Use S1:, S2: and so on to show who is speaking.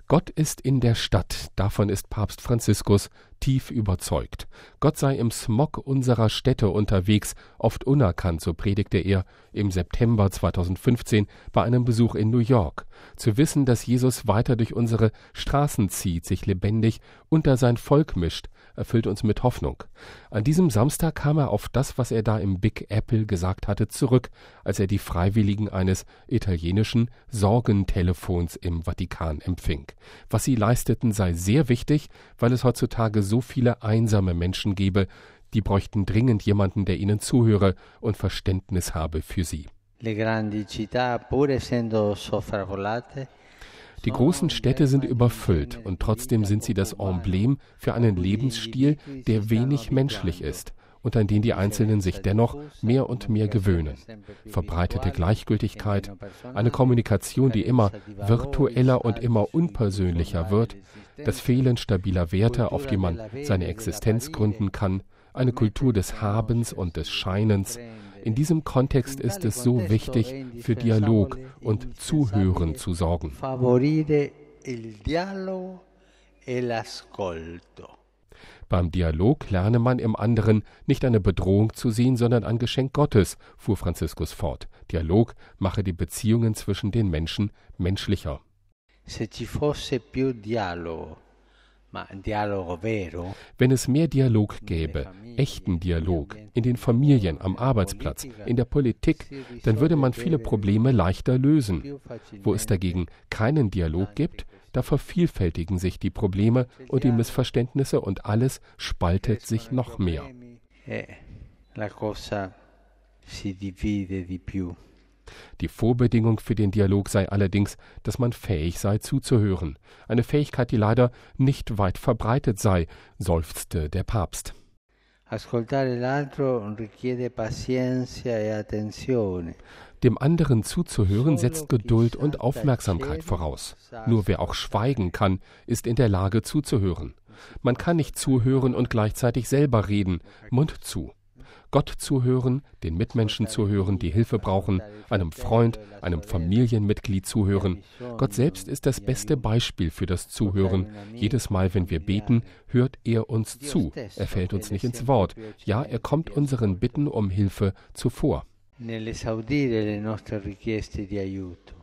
S1: Gott ist in der Stadt, davon ist Papst Franziskus tief überzeugt. Gott sei im Smog unserer Städte unterwegs, oft unerkannt, so predigte er im September 2015 bei einem Besuch in New York. Zu wissen, dass Jesus weiter durch unsere Straßen zieht, sich lebendig unter sein Volk mischt, erfüllt uns mit Hoffnung. An diesem Samstag kam er auf das, was er da im Big Apple gesagt hatte, zurück, als er die Freiwilligen eines italienischen Sorgentelefons im Vatikan empfing. Was sie leisteten, sei sehr wichtig, weil es heutzutage so viele einsame Menschen gebe, die bräuchten dringend jemanden, der ihnen zuhöre und Verständnis habe für sie. Die großen Städte sind überfüllt und trotzdem sind sie das Emblem für einen Lebensstil, der wenig menschlich ist und an den die Einzelnen sich dennoch mehr und mehr gewöhnen. Verbreitete Gleichgültigkeit, eine Kommunikation, die immer virtueller und immer unpersönlicher wird, das Fehlen stabiler Werte, auf die man seine Existenz gründen kann, eine Kultur des Habens und des Scheinens. In diesem Kontext ist es so wichtig, für Dialog und Zuhören zu sorgen. Beim Dialog lerne man im anderen nicht eine Bedrohung zu sehen, sondern ein Geschenk Gottes, fuhr Franziskus fort. Dialog mache die Beziehungen zwischen den Menschen menschlicher. Wenn es mehr Dialog gäbe, echten Dialog, in den Familien, am Arbeitsplatz, in der Politik, dann würde man viele Probleme leichter lösen. Wo es dagegen keinen Dialog gibt, da vervielfältigen sich die Probleme und die Missverständnisse und alles spaltet sich noch mehr. Die Vorbedingung für den Dialog sei allerdings, dass man fähig sei zuzuhören. Eine Fähigkeit, die leider nicht weit verbreitet sei, seufzte der Papst. Dem anderen zuzuhören setzt Geduld und Aufmerksamkeit voraus. Nur wer auch schweigen kann, ist in der Lage zuzuhören. Man kann nicht zuhören und gleichzeitig selber reden, Mund zu. Gott zuhören, den Mitmenschen zuhören, die Hilfe brauchen, einem Freund, einem Familienmitglied zuhören. Gott selbst ist das beste Beispiel für das Zuhören. Jedes Mal, wenn wir beten, hört er uns zu. Er fällt uns nicht ins Wort. Ja, er kommt unseren Bitten um Hilfe zuvor.